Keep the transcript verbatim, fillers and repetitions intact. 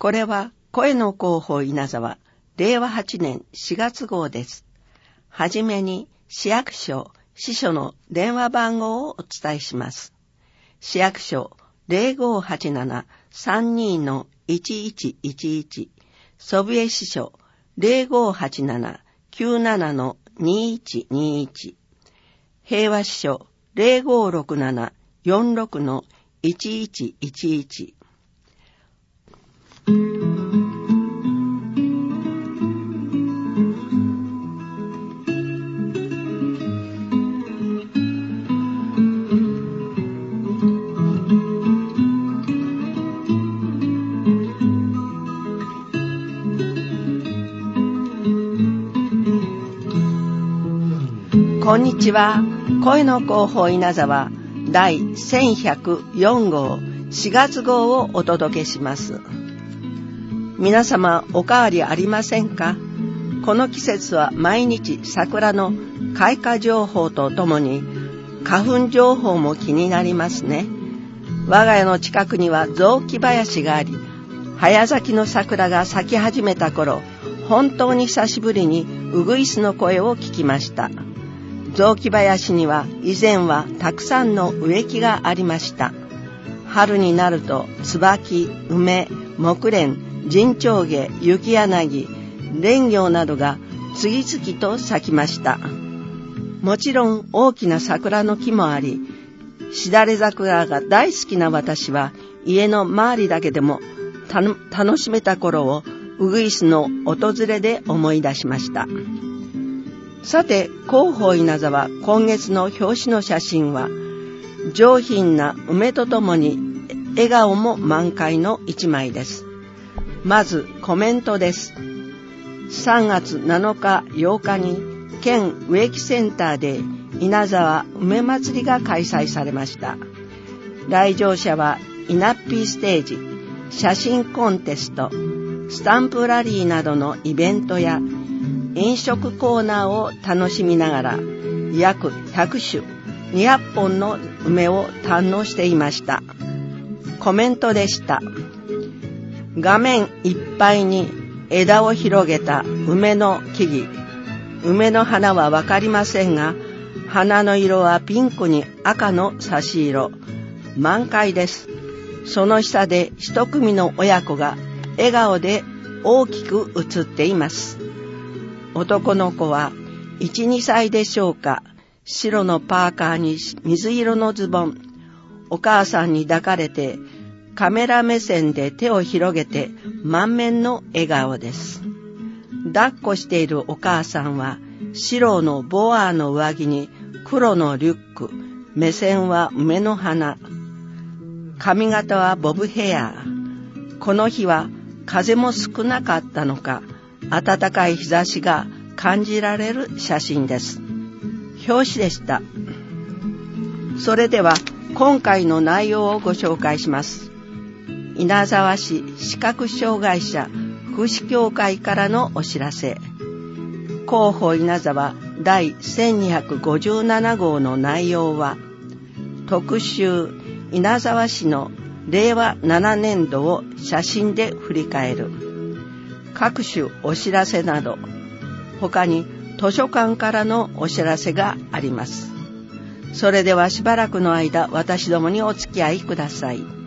これは声の広報稲沢れいわはちねんしがつ号です。はじめに市役所、支所の電話番号をお伝えします。市役所 ゼロごはちなな さんに の いちいちいちいち、祖父江支所 ゼロごはちなな きゅうなな の にいちにいち、平和支所 ゼロごろくなな よんろく の いちいちいちいち。こんにちは。声の広報稲沢第せんひゃくよん号しがつ号をお届けします。皆様お変わりありませんか？この季節は毎日桜の開花情報とともに花粉情報も気になりますね。我が家の近くには雑木林があり、早咲きの桜が咲き始めた頃、本当に久しぶりにウグイスの声を聞きました。雑木林には以前はたくさんの植木がありました。春になると椿、梅、木蓮、陣長毛、雪柳、蓮葉などが次々と咲きました。もちろん大きな桜の木もあり、しだれ桜が大好きな私は家の周りだけでもた楽しめた頃をウグイスの訪れで思い出しました。さて、広報稲沢今月の表紙の写真は上品な梅とともに笑顔も満開の一枚です。まずコメントです。さんがつなのかようかに県植木センターで稲沢梅祭りが開催されました。来場者は稲っぴーステージ、写真コンテスト、スタンプラリーなどのイベントや飲食コーナーを楽しみながら約ひゃくしゅ、にひゃっぽんの梅を堪能していました。コメントでした。画面いっぱいに枝を広げた梅の木々。梅の花はわかりませんが、花の色はピンクに赤の差し色。満開です。その下で一組の親子が笑顔で大きく写っています。男の子はいち、にさいでしょうか。白のパーカーに水色のズボン。お母さんに抱かれてカメラ目線で手を広げて満面の笑顔です。抱っこしているお母さんは白のボアの上着に黒のリュック。目線は梅の花。髪型はボブヘア。この日は風も少なかったのか、暖かい日差しが感じられる写真です。表紙でした。それでは今回の内容をご紹介します。稲沢市視覚障害者福祉協会からのお知らせ。広報稲沢第せんにひゃくごじゅうなな号の内容は、特集稲沢市のれいわななねんどを写真で振り返る。各種お知らせなど、他に図書館からのお知らせがあります。それではしばらくの間、私どもにお付き合いください。